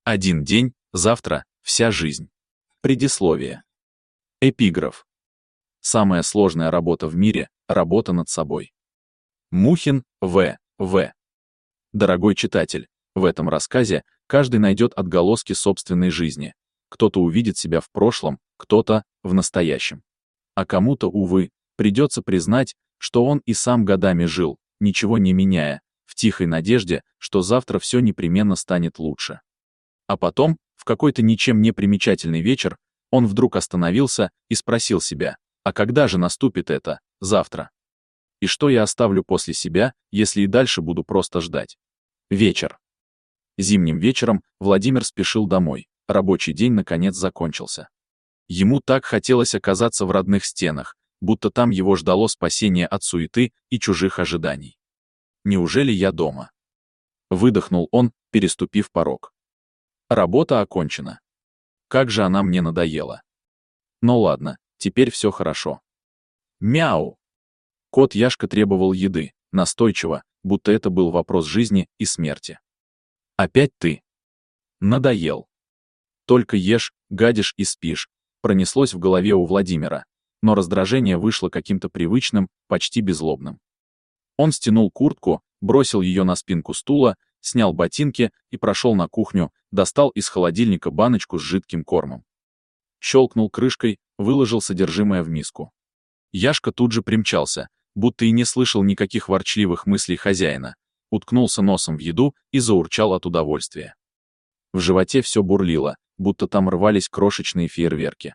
Один день, завтра вся жизнь. Предисловие. Эпиграф. Самая сложная работа в мире – работа над собой. Мухин, В.В. Дорогой читатель, в этом рассказе каждый найдет отголоски собственной жизни. Кто-то увидит себя в прошлом, кто-то – в настоящем. А кому-то, увы, придется признать, что он и сам годами жил, ничего не меняя, в тихой надежде, что завтра все непременно станет лучше. А потом, в какой-то ничем не примечательный вечер, он вдруг остановился и спросил себя, а когда же наступит это, завтра? И что я оставлю после себя, если и дальше буду просто ждать? Вечер. Зимним вечером Владимир спешил домой, рабочий день наконец закончился. Ему так хотелось оказаться в родных стенах, будто там его ждало спасение от суеты и чужих ожиданий. «Неужели я дома?» Выдохнул он, переступив порог. Работа окончена. Как же она мне надоела. Ну ладно, теперь все хорошо. Мяу! Кот Яшка требовал еды, настойчиво, будто это был вопрос жизни и смерти. Опять ты? Надоел. Только ешь, гадишь и спишь, пронеслось в голове у Владимира, но раздражение вышло каким-то привычным, почти беззлобным. Он стянул куртку, бросил ее на спинку стула, снял ботинки и прошел на кухню, достал из холодильника баночку с жидким кормом. Щелкнул крышкой, выложил содержимое в миску. Яшка тут же примчался, будто и не слышал никаких ворчливых мыслей хозяина, уткнулся носом в еду и заурчал от удовольствия. В животе все бурлило, будто там рвались крошечные фейерверки.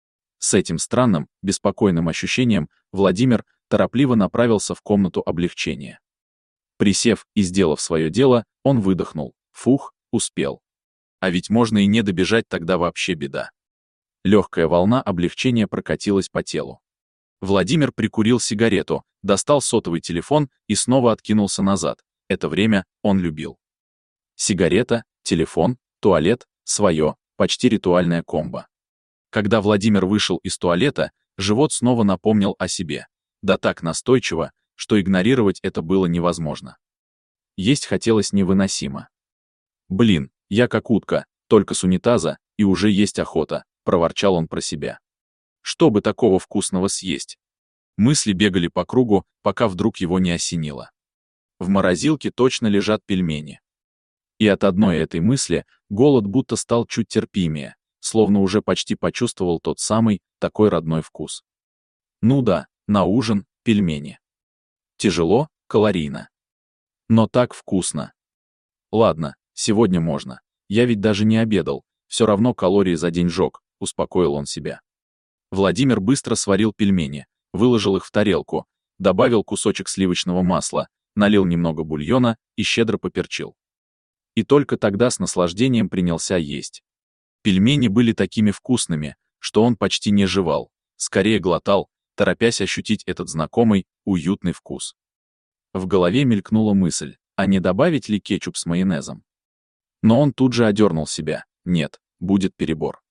С этим странным, беспокойным ощущением Владимир торопливо направился в комнату облегчения. Присев и сделав свое дело, он выдохнул. Фух, успел. А ведь можно и не добежать, тогда вообще беда. Легкая волна облегчения прокатилась по телу. Владимир прикурил сигарету, достал сотовый телефон и снова откинулся назад. Это время он любил. Сигарета, телефон, туалет, свое, почти ритуальная комбо. Когда Владимир вышел из туалета, живот снова напомнил о себе. Да так настойчиво, что игнорировать это было невозможно. Есть хотелось невыносимо. «Блин, я как утка, только с унитаза, и уже есть охота», — проворчал он про себя. «Что бы такого вкусного съесть?» Мысли бегали по кругу, пока вдруг его не осенило. В морозилке точно лежат пельмени. И от одной этой мысли голод будто стал чуть терпимее, словно уже почти почувствовал тот самый, такой родной вкус. Ну да, на ужин — пельмени. Тяжело, калорийно. Но так вкусно. Ладно, сегодня можно. Я ведь даже не обедал, все равно калории за день жёг, успокоил он себя. Владимир быстро сварил пельмени, выложил их в тарелку, добавил кусочек сливочного масла, налил немного бульона и щедро поперчил. И только тогда с наслаждением принялся есть. Пельмени были такими вкусными, что он почти не жевал, скорее глотал, торопясь ощутить этот знакомый, уютный вкус. В голове мелькнула мысль, а не добавить ли кетчуп с майонезом? Но он тут же одернул себя, нет, будет перебор.